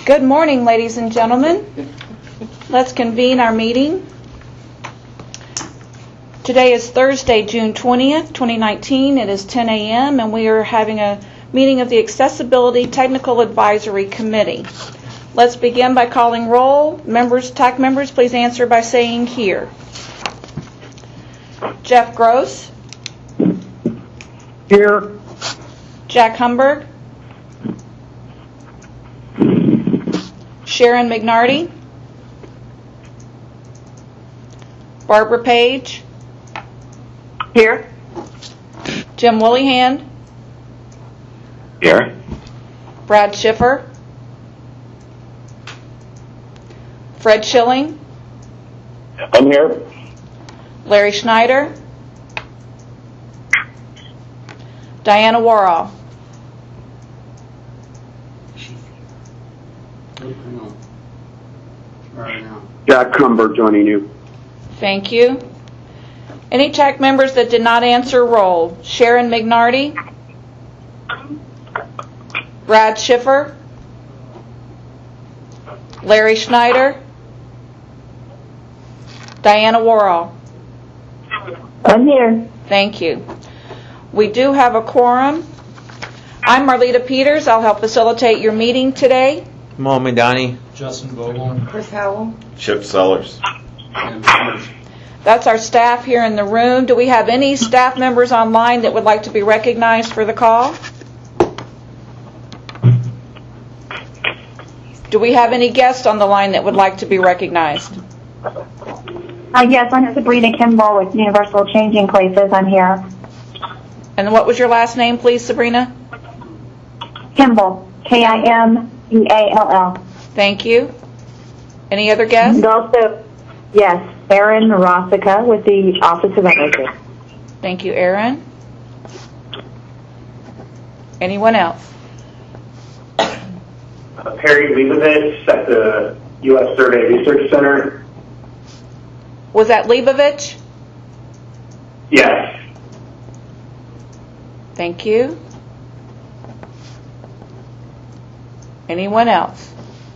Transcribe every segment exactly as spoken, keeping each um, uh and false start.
Good morning, ladies and gentlemen. Let's convene our meeting. Today is Thursday, June twentieth, twenty nineteen. It is ten a.m. and we are having a meeting of the Accessibility Technical Advisory Committee. Let's begin by calling roll. Members, T A C members, please answer by saying here. Jeff Gross. Here. Jack Humberg. Sharon McNarty. Barbara Page. Here. Jim Willihan. Here. Brad Schiffer. Fred Schilling. I'm here. Larry Schneider. Diana Warrall. Jack Humber joining you. Thank you. Any T A C members that did not answer, roll. Sharon McNarty. Brad Schiffer. Larry Schneider. Diana Warrall. I'm here. Thank you. We do have a quorum. I'm Marlita Peters. I'll help facilitate your meeting today. Mo Medani. Justin Vogel. Chris Howell. Chip Sellers. And George. That's our staff here in the room. Do we have any staff members online that would like to be recognized for the call? Do we have any guests on the line that would like to be recognized? Uh, yes, I'm Sabrina Kimball with Universal Changing Places. I'm here. And what was your last name, please, Sabrina? Kimball. K I M E A L L. Thank you. Any other guests? And also, yes, Erin Rossica with the Office of Energy. Thank you, Erin. Anyone else? Uh, Perry Leibovitz at the U S Survey Research Center. Was that Leibovitz? Yes. Thank you. Anyone else?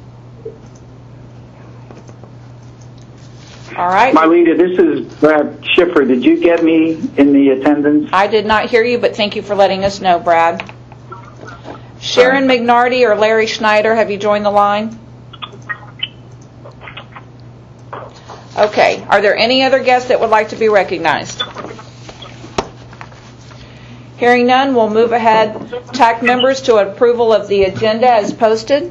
All right. Marlita, this is Brad Schiffer. Did you get me in the attendance? I did not hear you, but thank you for letting us know, Brad. Sharon McNarty or Larry Schneider, have you joined the line? Okay. Are there any other guests that would like to be recognized? Hearing none, we'll move ahead. T A C members to approval of the agenda as posted.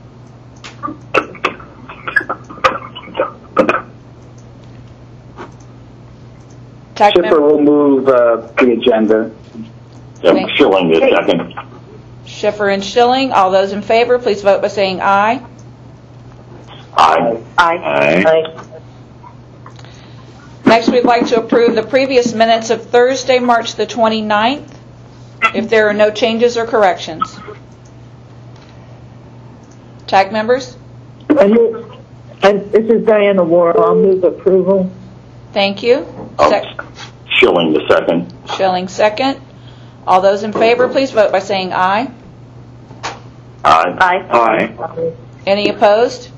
T A C Schiffer will move uh, the agenda. Yep, Schilling the second. Schiffer and Schilling. All those in favor, please vote by saying aye. Aye. Aye. Aye. Next, we'd like to approve the previous minutes of Thursday, March the twenty-ninth, if there are no changes or corrections. T A C members? And, and this is Diana Warrell. I'll move approval. Thank you. Oh, Sec- Schilling the second. Schilling second. All those in favor, please vote by saying aye. Aye. Aye. Aye. Any opposed?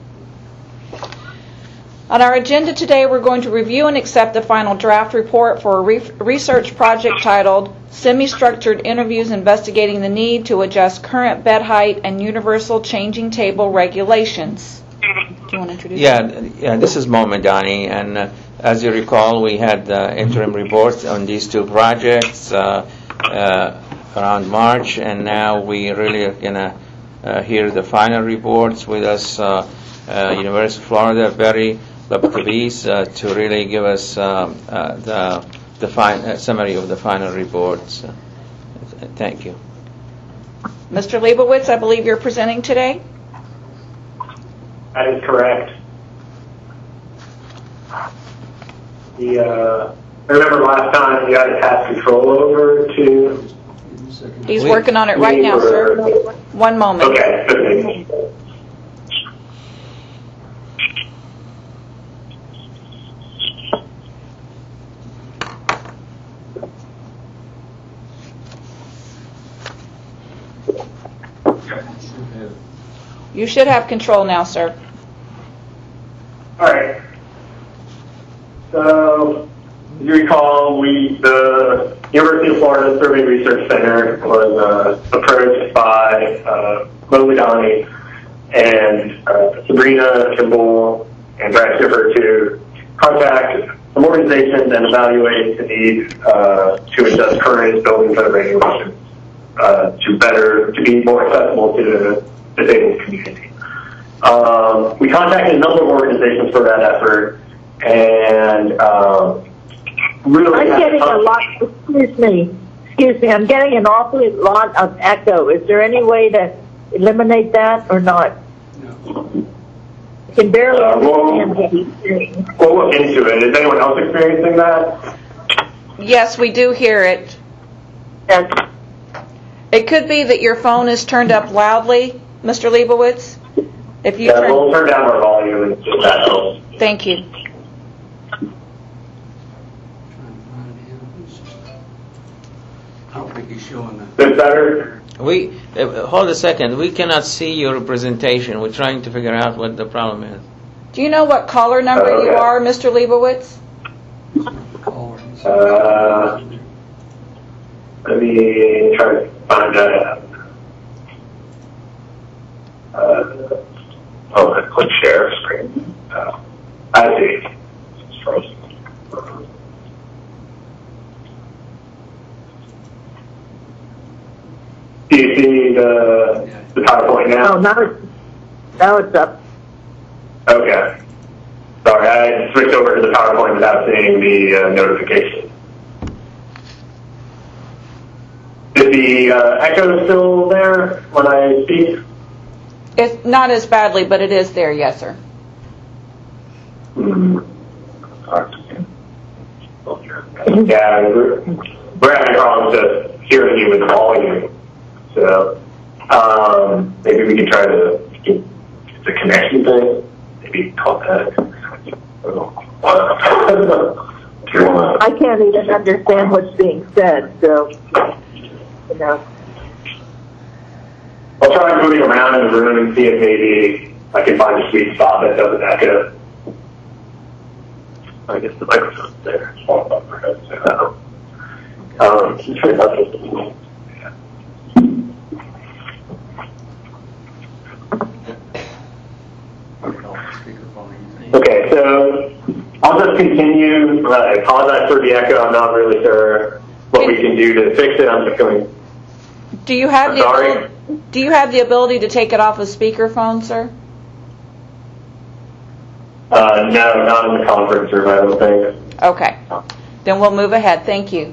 On our agenda today, we're going to review and accept the final draft report for a re- research project titled Semi-Structured Interviews Investigating the Need to Adjust Current Bed Height and Universal Changing Table Regulations. Do you want to introduce Yeah, yourself? yeah. This is Mo Medani, and uh, as you recall, we had uh, interim reports on these two projects uh, uh, around March, and now we really are gonna uh, hear the final reports. With us, uh, uh, University of Florida, Barry Laptavis, uh, to really give us uh, uh, the the fin- uh, summary of the final reports. Uh, thank you. Mister Leibovitz, I believe you're presenting today. That is correct. The, uh, I remember last time you had to pass control over to... He's We- working on it right now, sir. One moment. Okay. Okay. You should have control now, sir. All right. So, as you recall, we, the University of Florida Survey Research Center was uh, approached by uh, Mo Lidani and uh, Sabrina Kimball and Brad Schiffer to contact some organizations and evaluate the need uh, to adjust current building code regulations uh, to better, to be more accessible to the disabled community. Um, we contacted a number of organizations for that effort, and um, really I'm getting a lot, excuse me, excuse me, I'm getting an awfully lot of echo. Is there any way to eliminate that or not? No. I can barely Uh, well- understand what he's saying. We'll look into it. Is anyone else experiencing that? Yes, we do hear it. Yes. It could be that your phone is turned up loudly, Mister Leibowitz. If you Yeah, turn, we'll turn down our volume and see if that helps. thank you. Trying to find him. I don't think he's showing that. Is this better? We, uh, hold a second, we cannot see your presentation. We're trying to figure out what the problem is. Do you know what caller number Oh, you okay. are, Mister Leibowitz? Caller. He's- Uh, Let me try to find that. Uh, oh, I click share screen. Oh, I see. It's frozen. Do you see the, the PowerPoint now? Oh, now it's, now it's up. Okay. Sorry, I switched over to the PowerPoint without seeing the uh, notification. Is the uh, echo still there when I speak? It's not as badly, but it is there, yes, sir. Hmm. Yeah, we're, we're having problems just hearing you with the volume. So um, maybe we can try to get the connection thing. Maybe call that. I can't even understand what's being said, so, you know. I'll try moving around in the room and see if maybe I can find a sweet spot that doesn't echo. I guess the microphone's there. Small up for us. So, um, just try not to- Okay, so I'll just continue. Uh, I apologize for the echo. I'm not really sure what we can do to fix it. I'm just going. Do you have the Sorry? ability, do you have the ability to take it off of speakerphone, sir? Uh, no, not in the conference room, I don't think. Okay. Then we'll move ahead. Thank you.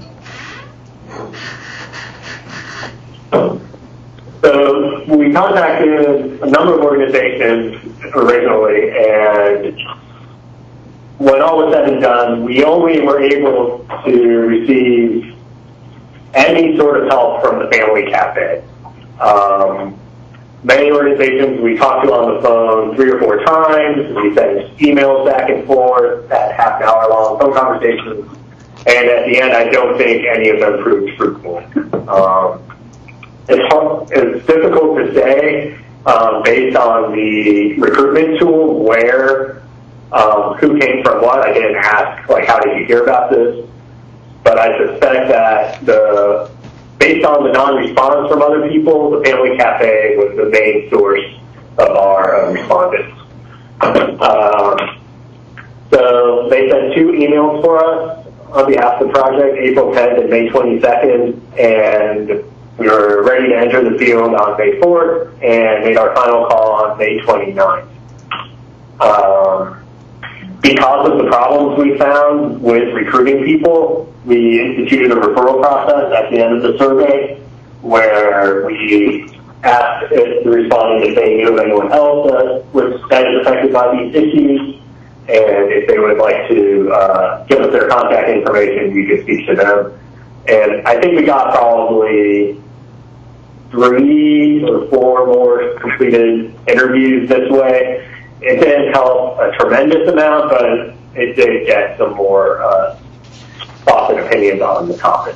So we contacted a number of organizations originally, and when all was said and done, we only were able to receive any sort of help from the Family Cafe. Um, many organizations we talked to on the phone three or four times. We sent emails back and forth, had half an hour long phone conversations, and at the end, I don't think any of them proved fruitful. Um, it's, hard, it's difficult to say um, based on the recruitment tool where um, who came from what. I didn't ask, like, how did you hear about this? But I suspect that the based on the non-response from other people, the Family Cafe was the main source of our uh, respondents. Um, so they sent two emails for us on behalf of the project, April tenth and May twenty-second, and we were ready to enter the field on May fourth and made our final call on May twenty-ninth. Um, because of the problems we found with recruiting people, we instituted a referral process at the end of the survey where we asked if the respondent if they knew of anyone else that was that is affected by these issues, and if they would like to uh, give us their contact information, we could speak to them. And I think we got probably three or four more completed interviews this way. It didn't help a tremendous amount, but it did get some more uh, thoughts and opinions on the topic.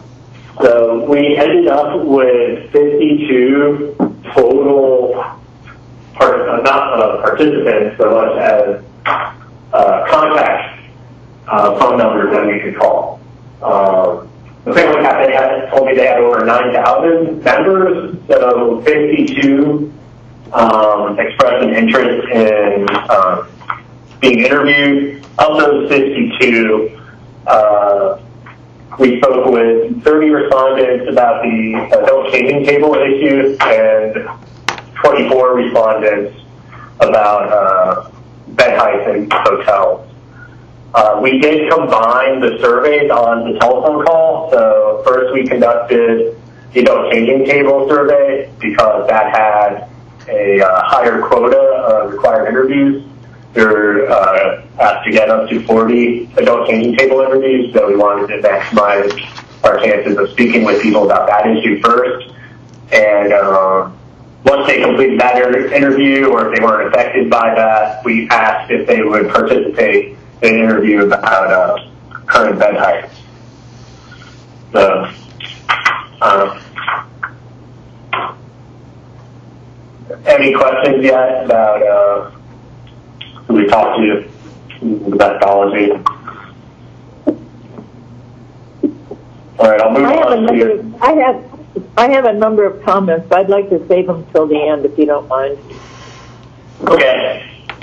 So we ended up with fifty-two total not uh, participants, so much as uh, contact uh, phone numbers that we could call. Um, the Family Cafe had told me they had over nine thousand members, so fifty-two um, expressed an interest in um, being interviewed. Of those fifty-two, uh, we spoke with thirty respondents about the adult changing table issue and twenty-four respondents about uh, bed heights in hotels. Uh, we did combine the surveys on the telephone call. So first we conducted the adult changing table survey because that had a uh, higher quota of required interviews. We were uh, asked to get up to forty adult changing table interviews, so we wanted to maximize our chances of speaking with people about that issue first. And uh, once they completed that interview, or if they weren't affected by that, we asked if they would participate in an interview about uh, current bed heights. So, um, any questions yet about uh, who we talked to, the methodology? All right, I'll move I have a on to number. your... I have. I have a number of comments. I'd like to save them till the end, if you don't mind. Okay.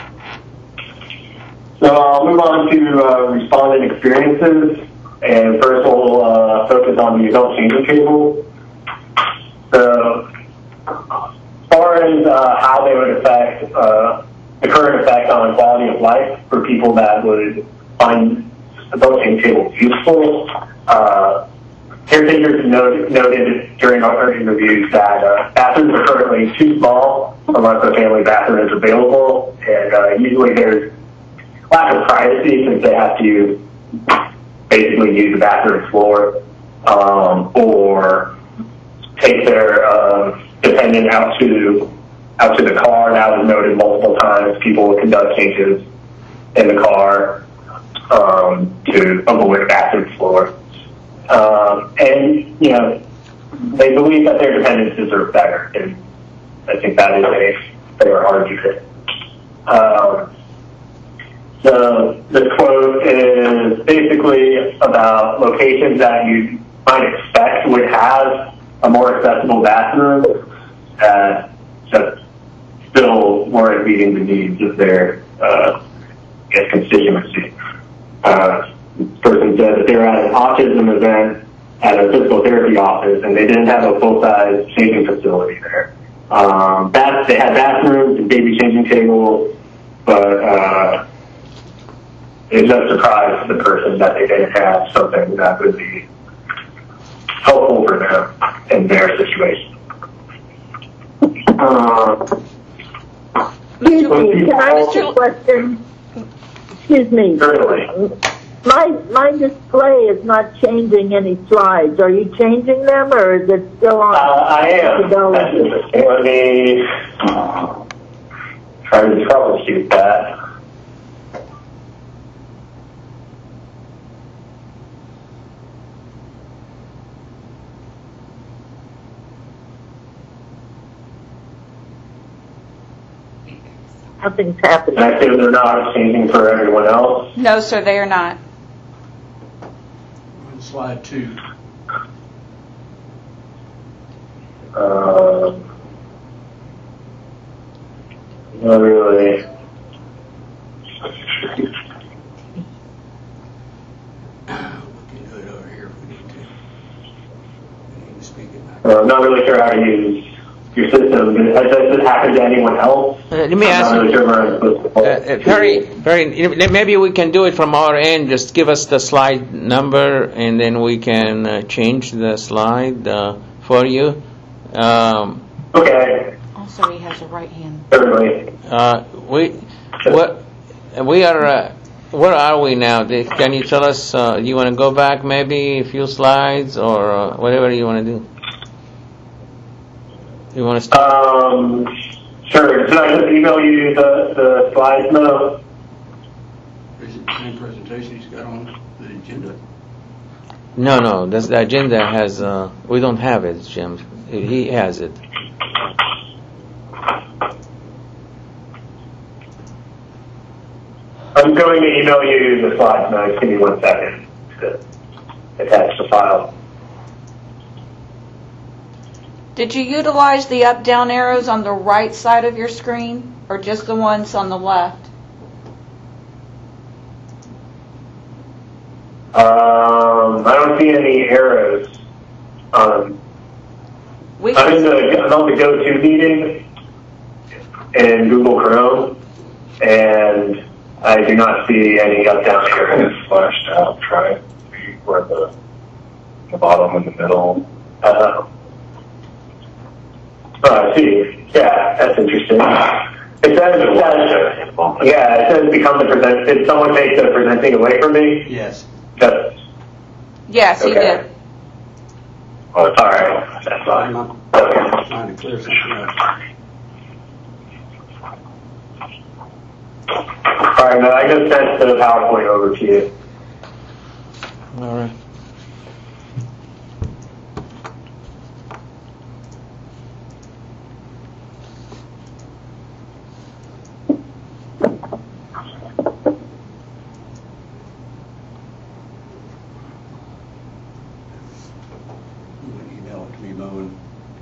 So I'll move on to uh, respondent experiences, and first we'll uh, focus on the adult changing table. So as far as uh, how they would affect uh, the current effect on quality of life for people that would find adult changing tables useful, uh, caretakers noted, noted during our interviews that uh, bathrooms are currently too small unless a family bathroom is available, and uh, usually there's lack of privacy since they have to basically use the bathroom floor um, or take their uh, dependent out to out to the car. That was noted multiple times. People would conduct changes in the car um, to avoid the bathroom floor. Um, and, you know, they believe that their dependents deserve better, and I think that is a fair argument. Um, so the quote is basically about locations that you might expect would have a more accessible bathroom, uh, just still weren't meeting the needs of their uh, I guess constituency. Uh, This person said that they were at an autism event at a physical therapy office, and they didn't have a full-size changing facility there. Um, bath, they had bathrooms and baby changing tables, but uh, it just surprised the person that they didn't have something that would be helpful for them in their situation. Uh, Excuse me, can I ask a question? Excuse me. Certainly. My my display is not changing any slides. Are you changing them, or is it still on? Uh, I am. Let me try to troubleshoot that. Nothing's happening. And I say they're not changing for everyone else. No, sir, they are not. On slide two. Uh, not really. We can do it over here if we need to. We need to speak it back. Uh, I'm not really sure how to use your system. Has this happened to anyone else? Uh, let me ask I'm not really you, sure where I'm supposed to uh, uh, Perry, Perry, you know, maybe we can do it from our end. Just give us the slide number, and then we can uh, change the slide uh, for you. Um, Okay, Also, he has a right hand. certainly. uh, we, what, we are. Uh, where are we now? Dave? Can you tell us? Uh, you want to go back maybe a few slides, or uh, whatever you want to do? You want to start? Um, sure. Should I just email you the, the slides now? Is it the same presentation he's got on the agenda? No, no. That's, the agenda has. Uh, we don't have it, Jim. He has it. I'm going to email you the slides now. Just give me one second to attach the file. Did you utilize the up-down arrows on the right side of your screen, or just the ones on the left? Um, I don't see any arrows. Um, We I'm in the I'm on the go-to meeting in Google Chrome, and I do not see any up-down arrows. It's flashed out. Try it. Where the the bottom and the middle. Uh, oh, I see. Yeah, that's interesting. It says, it says yeah, it says become the present. Did someone take the presenting away from me? Yes. Just, Yes, he Okay. did. oh, all right. That's fine. I'm Okay. trying to clear something up. All right, man, I just sent the PowerPoint over to you. All right. You can email it to me, Bowen.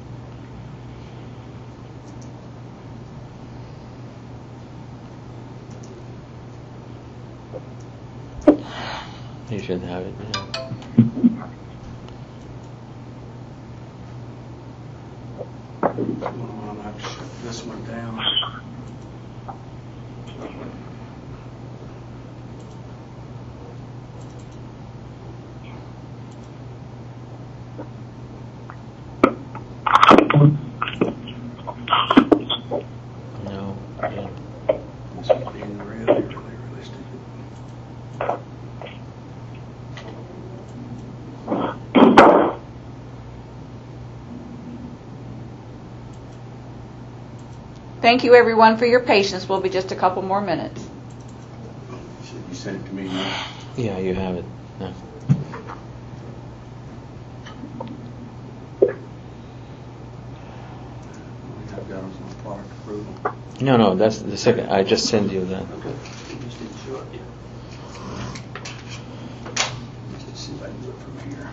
You should have it. Yeah. Hold on, I have to shut this one down. No. Yeah. This one being really, really realistic. Thank you, everyone, for your patience. We'll be just a couple more minutes. Should you send it to me now? Yeah, you have it. Yeah. I've got them from product approval. No, no, that's the second. I just sent you that. Okay. You just didn't show it yet. Just to see if I can do it from here.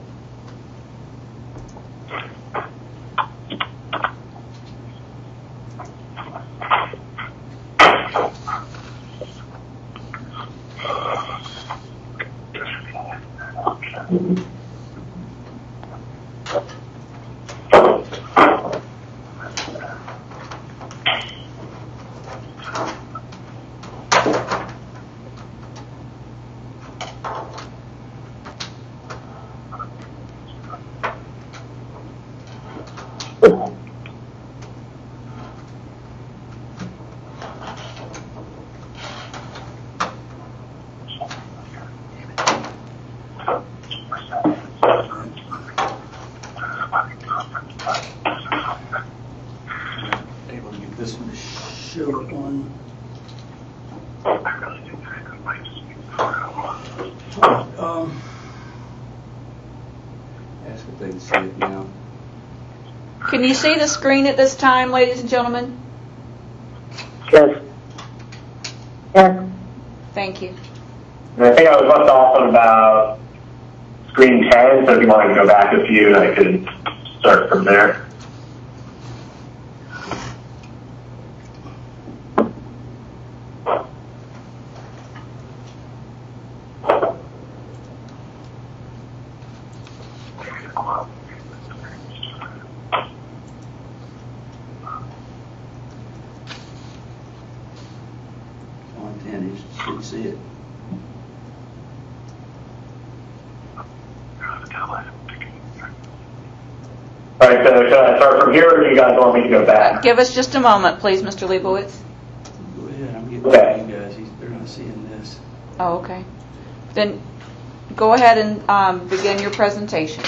Able to get this one to show up on. Um, ask if they can see it now. Can you see the screen at this time, ladies and gentlemen? Yes. Yes. Thank you. And I think I was left off on about screen ten, so if you want to go back a few, I could start from there. On ten, you should see it. All right, so should I start from here, or do you guys want me to go back? Give us just a moment, please, Mister Leibowitz. Go ahead, I'm getting Okay. to you guys. He's, they're not seeing this. Oh, okay. Then go ahead and um, begin your presentation.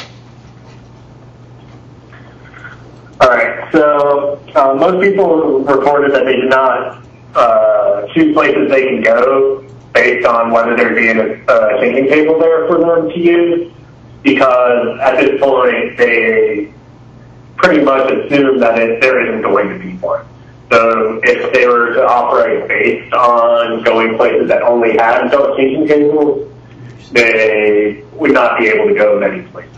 All right, so uh, most people reported that they did not uh, choose places they can go based on whether there'd be a uh, thinking table there for them to use, because at this point they pretty much assume that it, there isn't going to be one. So if they were to operate based on going places that only had adult changing tables, they would not be able to go many places.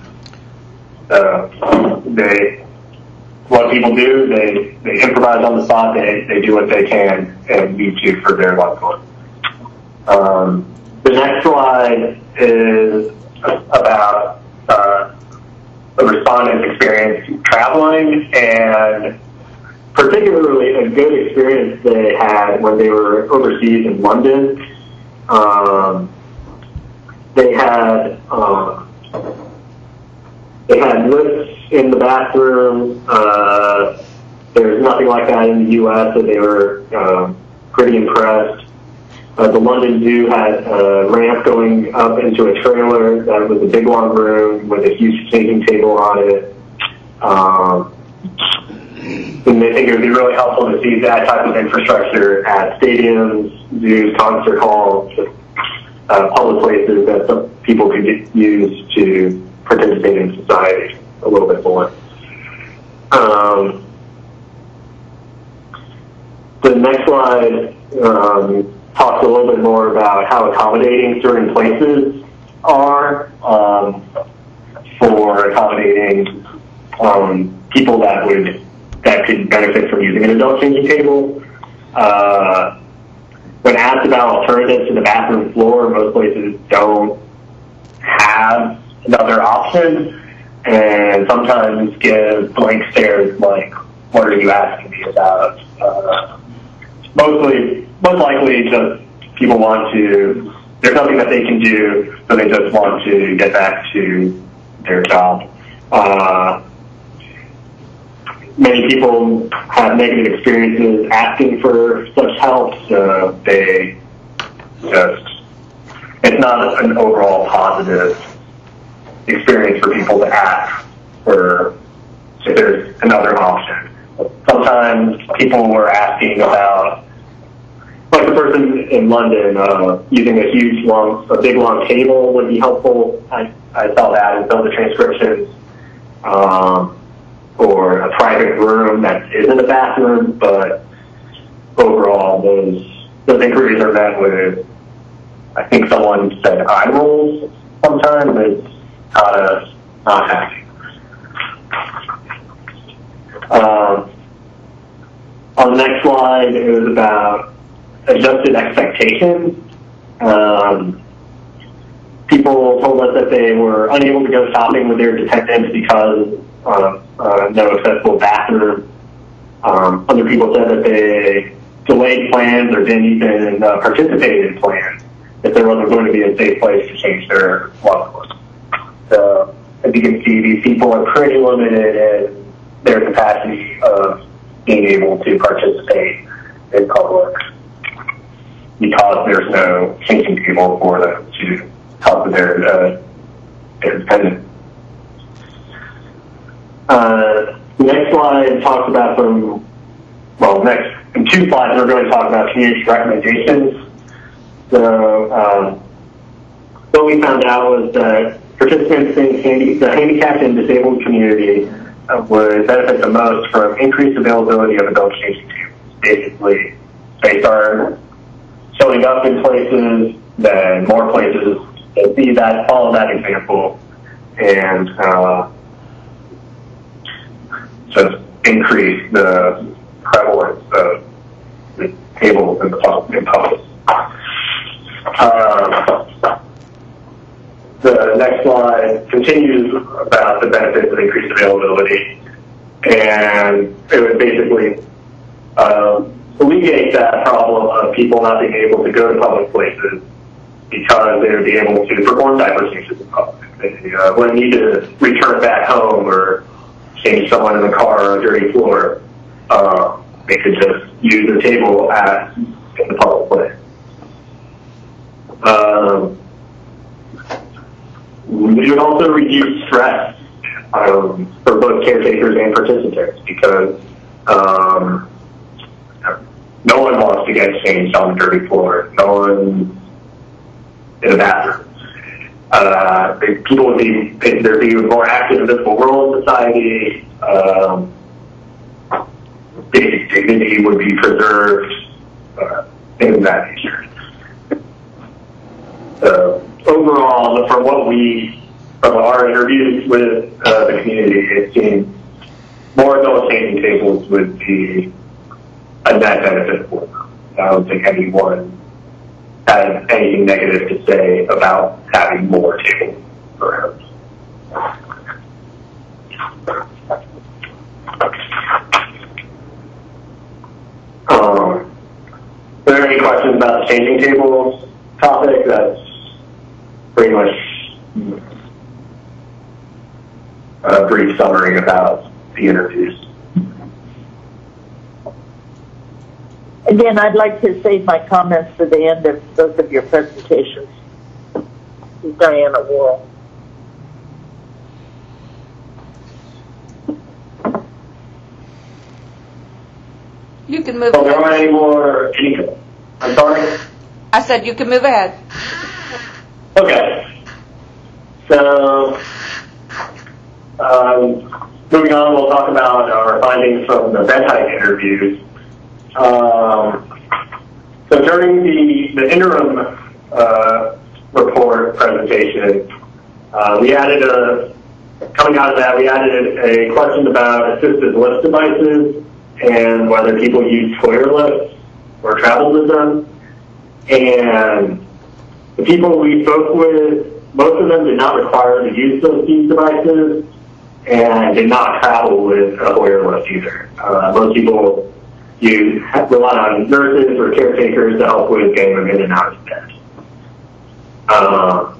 So they, what people do, they, they improvise on the spot, they, they do what they can and need to for their loved one. Um, the next slide is about uh, the respondent's experience traveling, and particularly a good experience they had when they were overseas in London. Um, they had um, they had lifts in the bathroom. Uh, there's nothing like that in the U S, so they were um, pretty impressed. Uh, the London Zoo had a ramp going up into a trailer that was a big long room with a huge changing table on it. Um, and they think it would be really helpful to see that type of infrastructure at stadiums, zoos, concert halls, uh, public places that some people could use to participate in society a little bit more. Um, the next slide um, talks a little bit more about how accommodating certain places are um, for accommodating um, people that would that could benefit from using an adult changing table. Uh, when asked about alternatives to the bathroom floor, most places don't have another option, and sometimes give blank stares like, "What are you asking me about?" Uh, mostly, most likely, just people want to. There's nothing that they can do, so they just want to get back to their job. Uh, Many people have negative experiences asking for such help, so they just, it's not an overall positive experience for people to ask for if there's another option. Sometimes people were asking about, like the person in London, uh, using a huge long, a big long table would be helpful. I, I saw that in some of the transcriptions. Um, or a private room that isn't a bathroom, but overall those those inquiries are met with, I think someone said eye rolls sometimes. It's not a not happy. Um, on the next slide, it was about adjusted expectations. Um, people told us that they were unable to go shopping with their detectives because of uh, no accessible bathroom. Um, other people said that they delayed plans or didn't even uh, participate in plans if there wasn't going to be a safe place to change their loved ones. So, as you can see, these people are pretty limited in their capacity of being able to participate in public because there's no changing table for them to help with their, uh, their dependents. Uh, the next slide talks about some, well, next, in two slides we're going to talk about community recommendations. So, um, what we found out was that participants in handy, the handicapped and disabled community uh, would benefit the most from increased availability of adult changing tables. Basically, they start showing up in places, then more places, and see that, follow that example, and uh, just increase the prevalence of the tables in the public. In public. Uh, the next slide continues about the benefits of increased availability, and it would basically uh, alleviate that problem of people not being able to go to public places because they would be able to perform diaper changes in public. They uh, wouldn't need to return back home or change someone in the car or a dirty floor. Uh, they could just use their table at in the public place. Um, we would also reduce stress um, for both caretakers and participants because um, no one wants to get changed on the dirty floor. No one in the bathroom. Uh, people would be, there'd be more active in the physical world society. Um, they, they dignity would be preserved, uh, things of that nature. So overall, from what we, from our interviews with uh, the community, it seems more adult changing tables would be a net benefit for them. I don't think anyone has anything negative to say about having more tables for homes. Um, are there any questions about the changing tables topic? That's pretty much a brief summary about the interviews. Again, I'd like to save my comments for the end of both of your presentations. This is Diana Worrell. You can move So there ahead. aren't any more, any, I'm sorry? I said you can move ahead. Okay. So, um, moving on, we'll talk about our findings from the bed height interviews. Um, so during the, the interim uh, report presentation, uh, we added a, coming out of that, we added a question about assisted lift devices and whether people use Hoyer lifts or travel with them. And the people we spoke with, most of them did not require to use those these devices and did not travel with a Hoyer lift either. Uh, most people use, rely on nurses or caretakers to help with getting them in and out of bed. Um,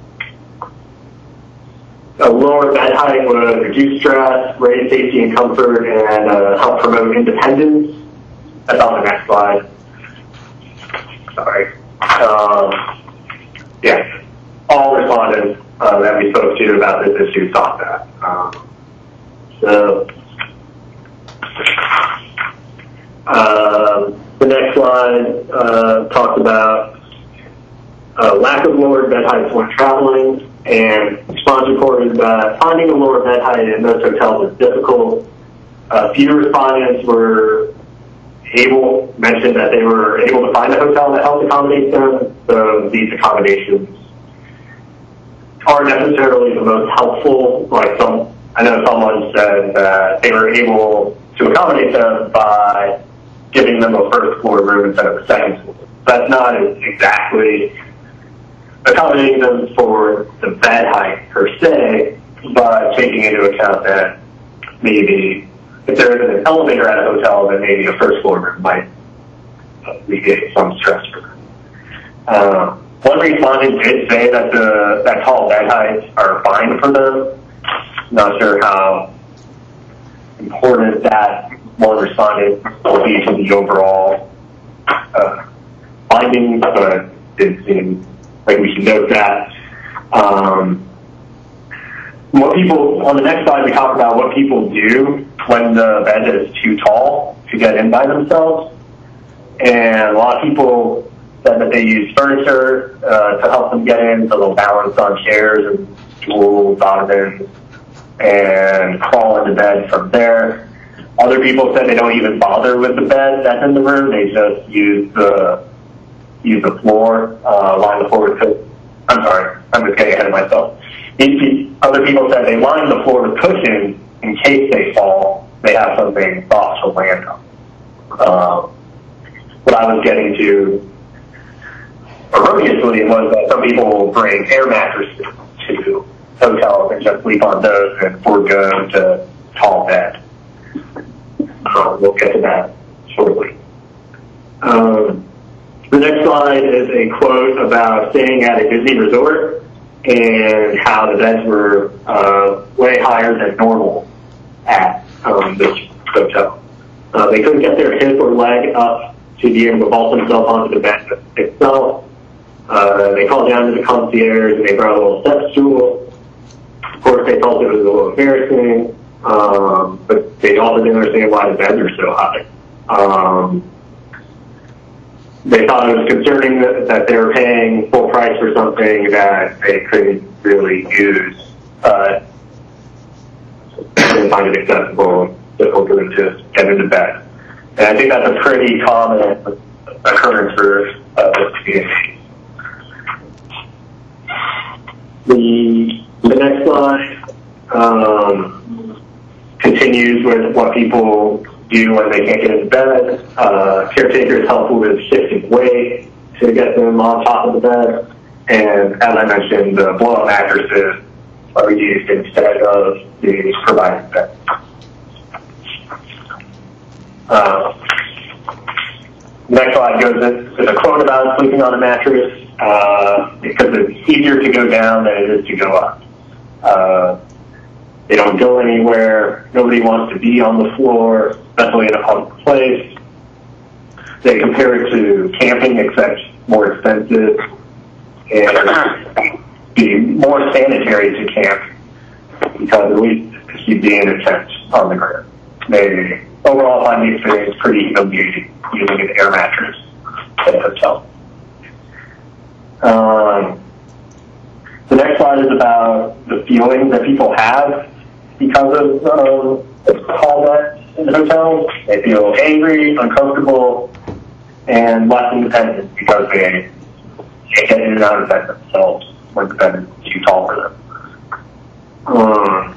a lower bed height would reduce stress, raise safety and comfort, and uh, help promote independence. That's on the next slide. Sorry. Um, yeah, all respondents uh, that we spoke to about this issue thought that. Um, so, um, the next slide uh, talks about uh, lack of lower bed heights when traveling, and respondents reported that finding a lower bed height in most hotels is difficult. Uh, few respondents were able, mentioned that they were able to find a hotel that helped accommodate them, so these accommodations aren't necessarily the most helpful. Like some, I know someone said that they were able to accommodate them by giving them a first floor room instead of a second floor. That's not exactly accommodating them for the bed height per se, but taking into account that maybe if there isn't an elevator at a hotel, then maybe a first floor room might alleviate some stress for them. Uh, one respondent did say that the that tall bed heights are fine for them. Not sure how important that one respondent will be to the overall uh, findings, but it seems like we should note that. Um, what people, on the next slide, we talk about what people do when the bed is too tall to get in by themselves. And a lot of people said that they use furniture uh, to help them get in, so they'll balance on chairs and stools, ottomans, and crawl into bed from there. Other people said they don't even bother with the bed that's in the room. They just use the use the floor, uh, line the floor with cushions. I'm sorry, I'm just getting ahead of myself. Other people said they line the floor with cushions in case they fall. They have something soft to land on. Uh, what I was getting to erroneously was that some people will bring air mattresses to hotels and just sleep on those and forego the tall bed. Uh, we'll get to that shortly. Um, the next slide is a quote about staying at a Disney resort and how the beds were uh, way higher than normal at um, this hotel. Uh, they couldn't get their hip or leg up to be able to vault themselves onto the bed itself. Uh, they called down to the concierge and they brought a little step stool. Of course, they felt it was a little embarrassing, um, but they also didn't understand why the beds are so high. Um, they thought it was concerning that, that they were paying full price for something that they couldn't really use. Uh, they didn't find it accessible, difficult for them to get into bed. And I think that's a pretty common occurrence for uh, this community. The, the next slide um, continues with what people do when they can't get into bed. Uh, caretakers help with shifting weight to get them on top of the bed. And as I mentioned, the blow-up mattresses are used instead of the provided bed. Uh, next slide goes in, there's a quote about sleeping on a mattress uh, because it's easier to go down than it is to go up. Uh, they don't go anywhere. Nobody wants to be on the floor, especially in a public place. They compare it to camping, except more expensive and be more sanitary to camp because at least you'd be in a tent on the ground. They overall find the experience pretty amusing using an air mattress at a hotel. Um, the next slide is about the feelings that people have because of um, call beds in the hotels. They feel angry, uncomfortable, and less independent because they can't get in and out of bed themselves when the bed is too tall for them. Um,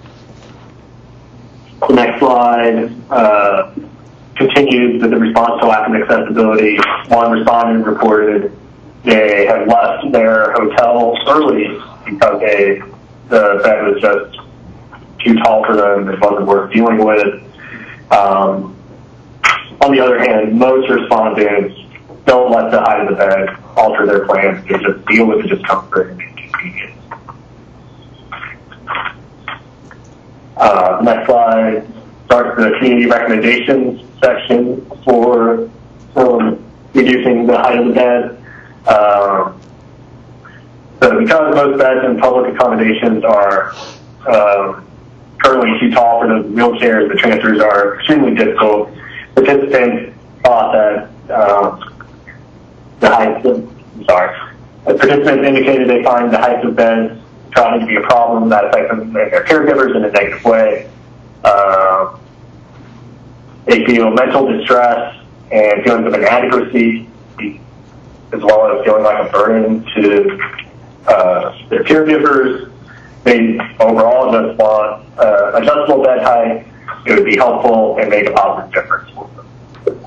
the next slide uh, continues with the response to lack of accessibility. One respondent reported they had left their hotel early because they, the bed was just too tall for them. It wasn't worth dealing with. Um, on the other hand, most respondents don't let the height of the bed alter their plans. They just deal with the discomfort and inconvenience. Uh, next slide starts the community recommendations section for um, reducing the height of the bed. Um, so because most beds in public accommodations are um, currently too tall for the wheelchairs, the transfers are extremely difficult. Participants thought that uh, the height of, I'm sorry, the participants indicated they find the height of beds trying to be a problem that affects them and their caregivers in a negative way. Uh, they feel mental distress and feelings of inadequacy, as well as feeling like a burden to uh, their caregivers. They overall just want uh, adjustable bed height. It would be helpful and make a positive difference for them.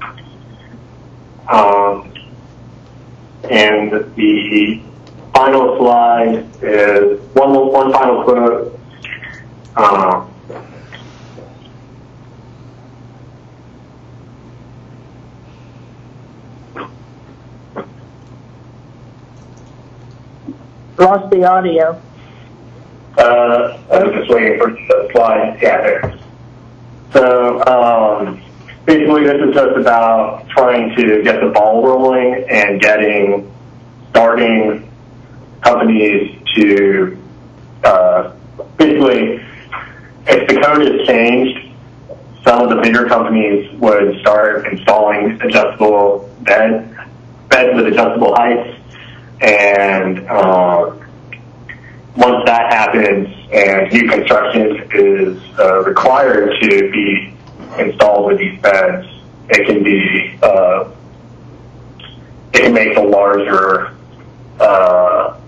Um, and the final slide is one, one final quote. Um, Lost the audio. Uh, I was just waiting for the slide. Yeah, there. So um, basically, this is just about trying to get the ball rolling and getting starting companies to uh, basically, if the code is changed, some of the bigger companies would start installing adjustable beds, beds with adjustable heights. And um, once that happens and new construction is uh, required to be installed with these beds, it can be, uh, it can make the larger, uh,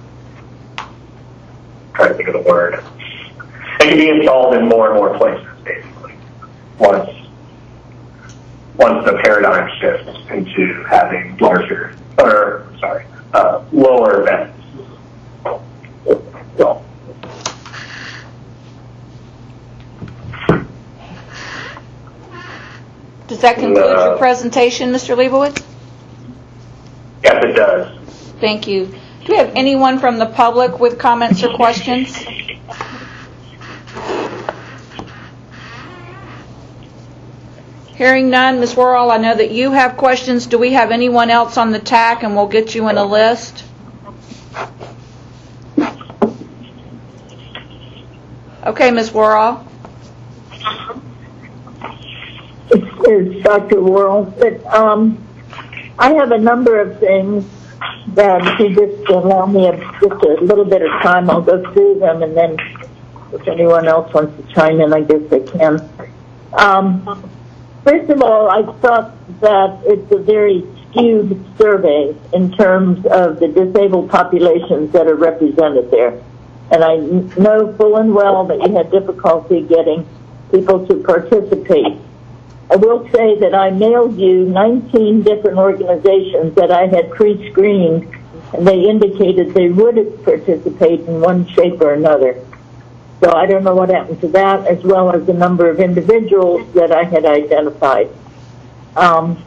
I'm trying to think of the word, it can be installed in more and more places, basically, once, once the paradigm shifts into having larger, or, sorry, Uh, lower beds. So. Does that conclude uh, your presentation, Mister Leibowitz? Yes, it does. Thank you. Do we have anyone from the public with comments or questions? Hearing none, Miz Worrell, I know that you have questions. Do we have anyone else on the T A C, and we'll get you in a list? Okay, Miz Worrell. It's, it's Doctor Worrell. But um, I have a number of things that if you just allow me a, just a little bit of time, I'll go through them, and then if anyone else wants to chime in, I guess they can. Um, First of all, I thought that it's a very skewed survey in terms of the disabled populations that are represented there. And I know full and well that you had difficulty getting people to participate. I will say that I mailed you nineteen different organizations that I had pre-screened, and they indicated they would participate in one shape or another. So I don't know what happened to that, as well as the number of individuals that I had identified. Um,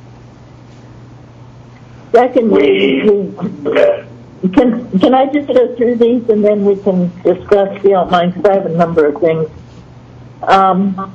secondly, we, Okay. can, can I just go through these and then we can discuss, if you don't mind, because I have a number of things. Um,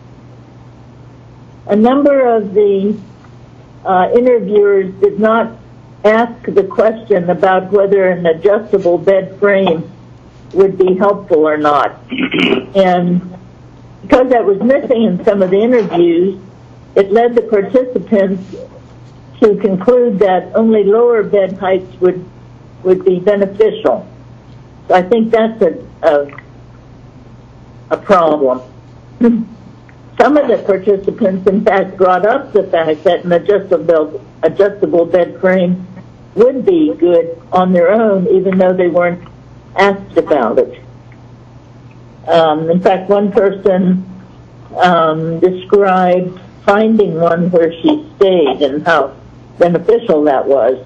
a number of the uh, interviewers did not ask the question about whether an adjustable bed frame would be helpful or not. And because that was missing in some of the interviews, it led the participants to conclude that only lower bed heights would would be beneficial. So I think that's a a, a problem. Some of the participants, in fact, brought up the fact that an adjustable adjustable bed frame would be good on their own, even though they weren't asked about it. Um, in fact, one person um, described finding one where she stayed and how beneficial that was.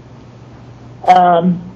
Um,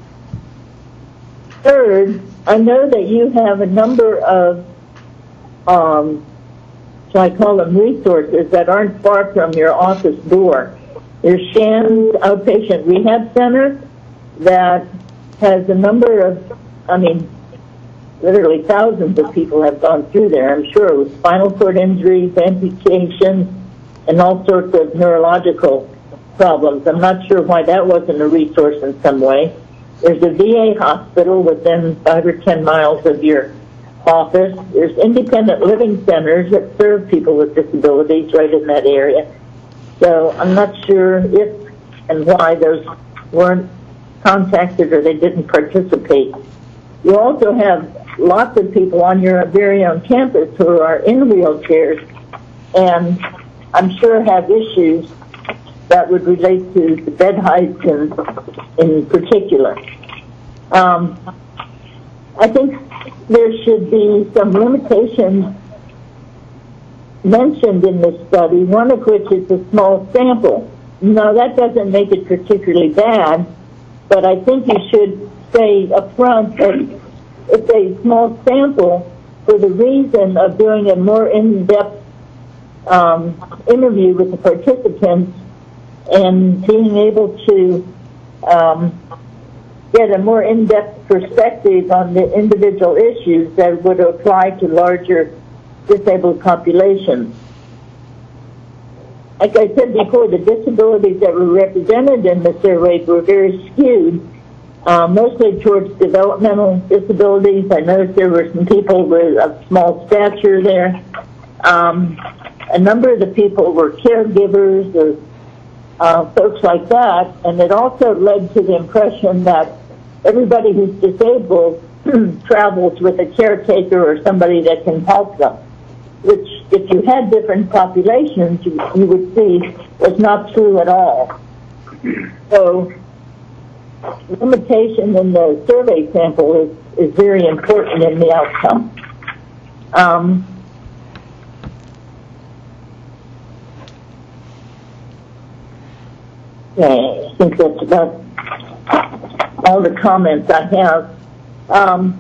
third, I know that you have a number of, um, shall I call them resources, that aren't far from your office door. There's Shands Outpatient Rehab Center that has a number of, I mean, literally thousands of people have gone through there, I'm sure, with spinal cord injuries, amputations, and all sorts of neurological problems. I'm not sure why that wasn't a resource in some way. There's a V A hospital within five or ten miles of your office. There's independent living centers that serve people with disabilities right in that area. So I'm not sure if and why those weren't contacted or they didn't participate. You also have lots of people on your very own campus who are in wheelchairs and I'm sure have issues that would relate to the bed heights in, in particular. Um, I think there should be some limitations mentioned in this study, one of which is a small sample. Now, that doesn't make it particularly bad, but I think you should say up front that it's a small sample for the reason of doing a more in-depth um, interview with the participants and being able to um, get a more in-depth perspective on the individual issues that would apply to larger disabled populations. Like I said before, the disabilities that were represented in the survey were very skewed, uh, mostly towards developmental disabilities. I noticed there were some people with a small stature there. Um, a number of the people were caregivers or uh, folks like that, and it also led to the impression that everybody who's disabled travels with a caretaker or somebody that can help them, which, if you had different populations, you, you would see was not true at all. So, limitation in the survey sample is, is very important in the outcome. Um, okay, I think that's about all the comments I have. Um,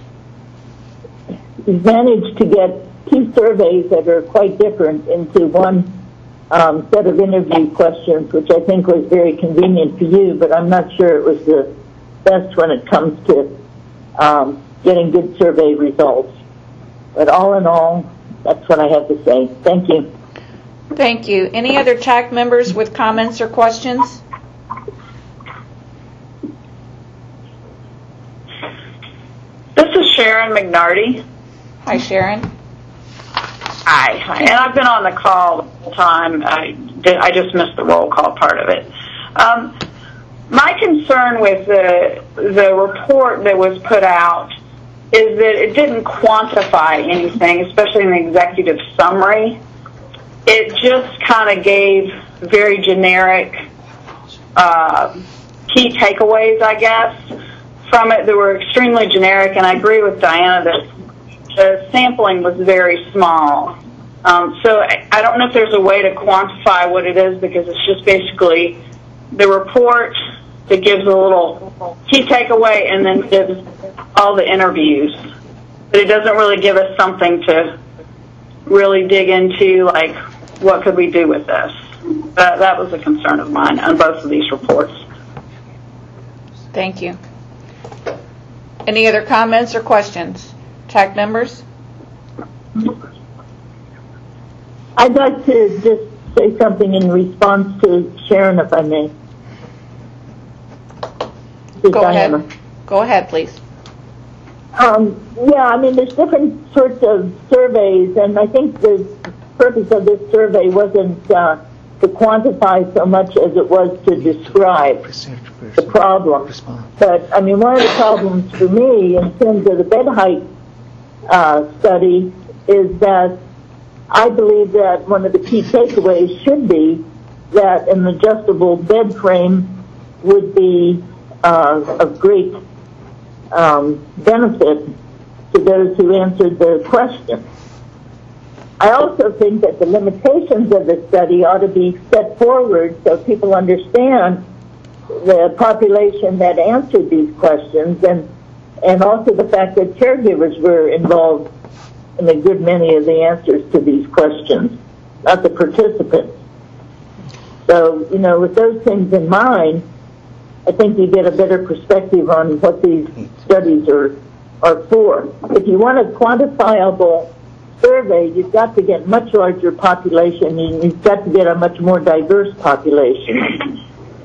we've managed to get two surveys that are quite different into one um, set of interview questions, which I think was very convenient for you, but I'm not sure it was the best when it comes to um, getting good survey results. But all in all, that's what I have to say. Thank you. Thank you. Any other T A C members with comments or questions? This is Sharon McNarty. Hi, Sharon. Hi. And I've been on the call the whole time. I, did, I just missed the roll call part of it. Um, my concern with the, the report that was put out is that it didn't quantify anything, especially in the executive summary. it just kind of gave very generic uh, key takeaways, I guess, from it that were extremely generic, and I agree with Diana that the sampling was very small. Um, so I, I don't know if there's a way to quantify what it is, because it's just basically the report that gives a little key takeaway and then gives all the interviews. But it doesn't really give us something to really dig into, like, what could we do with this? That, that was a concern of mine on both of these reports. Thank you. Any other comments or questions? T A C members? I'd like to just say something in response to Sharon, if I may. To Go Diana. ahead. Go ahead, please. Um, yeah, I mean, there's different sorts of surveys, and I think the purpose of this survey wasn't uh, to quantify so much as it was to describe the problem. But, I mean, one of the problems for me in terms of the bed height uh, study is that I believe that one of the key takeaways should be that an adjustable bed frame would be uh, of great um, benefit to those who answered the question. I also think that the limitations of the study ought to be set forward so people understand the population that answered these questions, and and also the fact that caregivers were involved in a good many of the answers to these questions, not the participants. So, you know, with those things in mind, I think you get a better perspective on what these studies are, are for. If you want a quantifiable survey, you've got to get much larger population, and you've got to get a much more diverse population.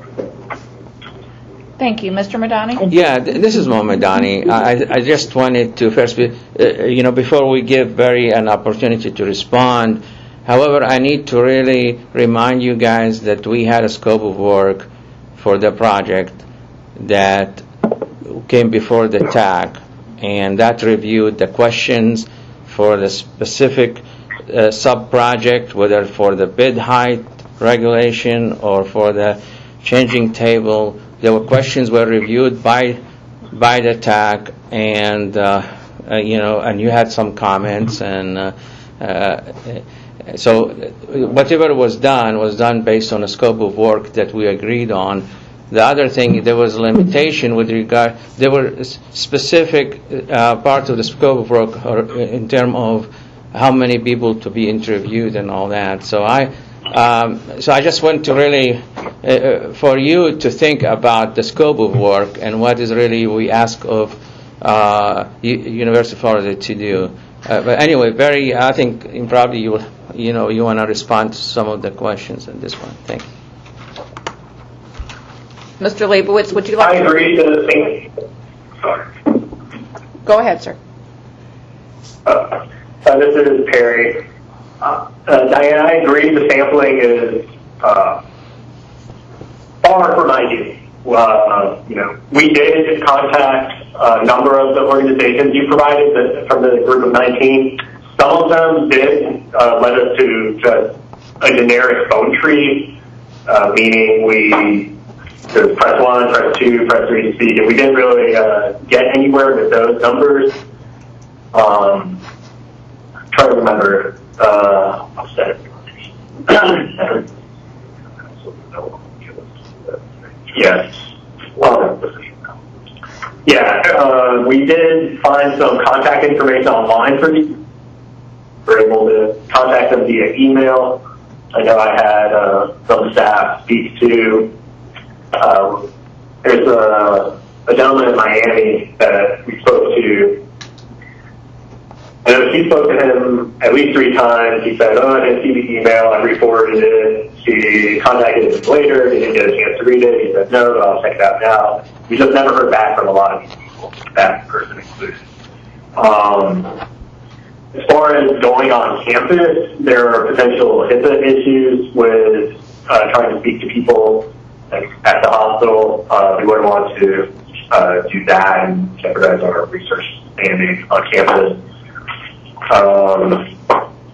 Thank you. Mister Madani? Yeah, th- this is Mohamed Madani. I, I just wanted to first, be, uh, you know, before we give Barry an opportunity to respond, however, I need to really remind you guys that we had a scope of work for the project that came before the T A C, and that reviewed the questions for the specific uh, sub-project, whether for the bid height regulation or for the changing table. There were questions were reviewed by by the T A C, and uh, uh, you know, and you had some comments, and uh, uh, so whatever was done was done based on a scope of work that we agreed on. The other thing, there was a limitation with regard. There were specific uh, parts of the scope of work or in terms of how many people to be interviewed and all that. So I. Um, so I just want to really, uh, for you to think about the scope of work and what is really we ask of uh, U- University of Florida to do. Uh, but anyway, Barry, I think probably you, you know, you want to respond to some of the questions in this one. Thank you. Mister Leibowitz, would you like I to... agree to the same. Sorry. Go ahead, sir. Uh, uh, this is Perry. Uh, uh, Diane, I agree the sampling is uh, far from ideal. Uh, you know, we did contact a number of the organizations you provided the, from the group of nineteen. Some of them did uh, let us to just a generic phone tree, uh, meaning we could press one, press two, press three to speak, and we didn't really uh, get anywhere with those numbers. Um, I'm trying to remember. Uh, yes. Well, yeah, uh, we did find some contact information online for these. We were able to contact them via email. I know I had uh, some staff speak to. Uh, there's a, a gentleman in Miami that we spoke to. And he spoke to him at least three times. He said, oh, I didn't see the email. I re-forwarded it. He contacted him later. He didn't get a chance to read it. He said, no, I'll check it out now. We just never heard back from a lot of these people, that person included. Um, as far as going on campus, there are potential HIPAA issues with uh, trying to speak to people like, at the hospital. Uh, we wouldn't want to uh, do that and jeopardize our research standing on campus. Um,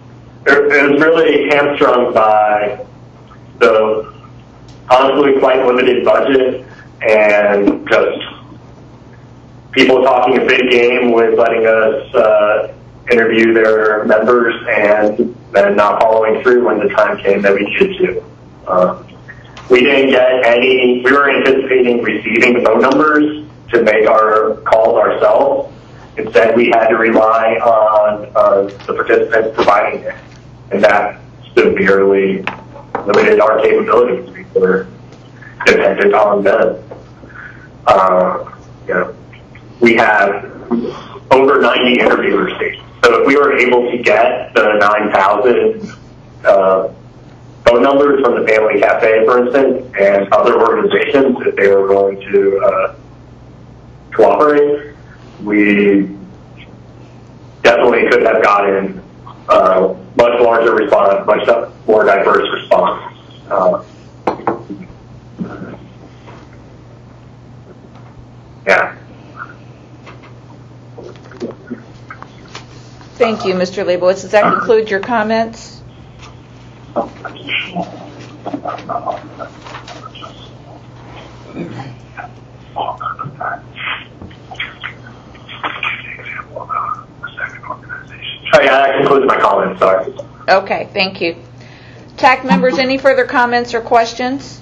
it was really hamstrung by the honestly quite limited budget and just people talking a big game with letting us uh, interview their members and then not following through when the time came that we needed to. Uh, we didn't get any, we were anticipating receiving the phone numbers to make our calls ourselves. Instead, we had to rely on uh, the participants providing it, and that severely limited our capabilities. We were dependent on them. Uh, you know, we have over ninety interviewer stations. So if we were able to get the nine thousand uh, phone numbers from the Family Cafe, for instance, and other organizations, if they were willing to uh, cooperate, we definitely could have gotten uh, much larger response, much more diverse response. Uh, yeah. Thank you, Mister Leibowitz. Does that conclude your comments? Oh, yeah, that concludes my comments. Sorry. Okay, thank you. T A C members, any further comments or questions?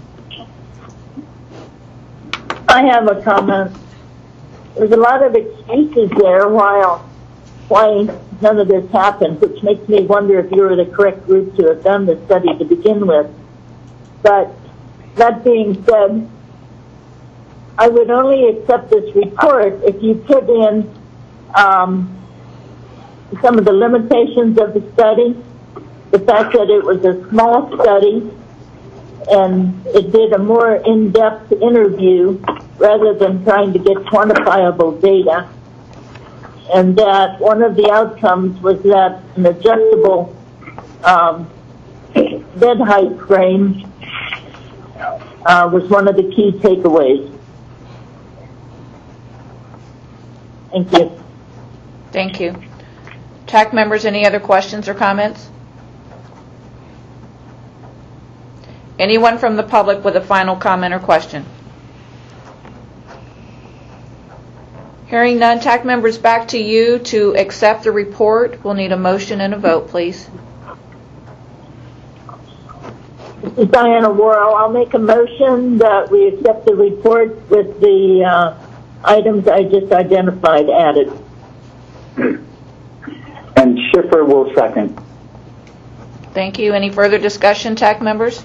I have a comment. There's a lot of excuses there while why none of this happened, which makes me wonder if you were the correct group to have done the study to begin with. But that being said, I would only accept this report if you put in um, some of the limitations of the study, the fact that it was a small study and it did a more in-depth interview rather than trying to get quantifiable data, and that one of the outcomes was that an adjustable um, bed height frame uh, was one of the key takeaways. Thank you. Thank you. T A C members, any other questions or comments? Anyone from the public with a final comment or question? Hearing none, T A C members, back to you to accept the report. We'll need a motion and a vote, please. This is Diana Worrell. I'll make a motion that we accept the report with the uh, items I just identified added. And Schiffer will second. Thank you. Any further discussion, T A C members?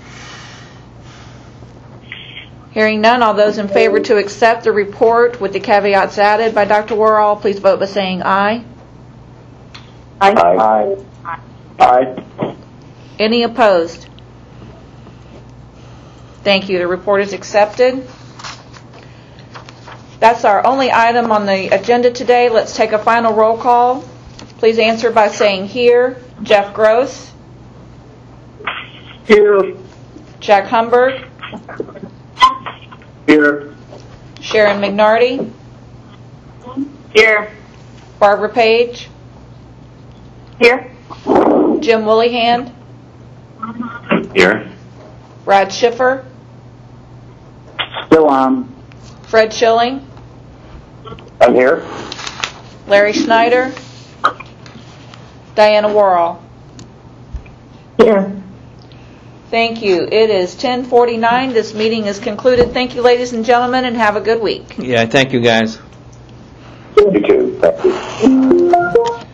Hearing none, all those in favor to accept the report with the caveats added by Doctor Worrell, please vote by saying aye. Aye. Aye. Aye. Any opposed? Thank you. The report is accepted. That's our only item on the agenda today. Let's take a final roll call. Please answer by saying here. Jeff Gross. Here. Jack Humberg. Here. Sharon McNarty. Here. Barbara Page. Here. Jim Willihan. Here. Brad Schiffer. Still on. Fred Schilling. I'm here. Larry Schneider. Diana Worrell. Here. Thank you. It is ten forty-nine. This meeting is concluded. Thank you, ladies and gentlemen, and have a good week. Yeah, thank you, guys. You too. Thank you.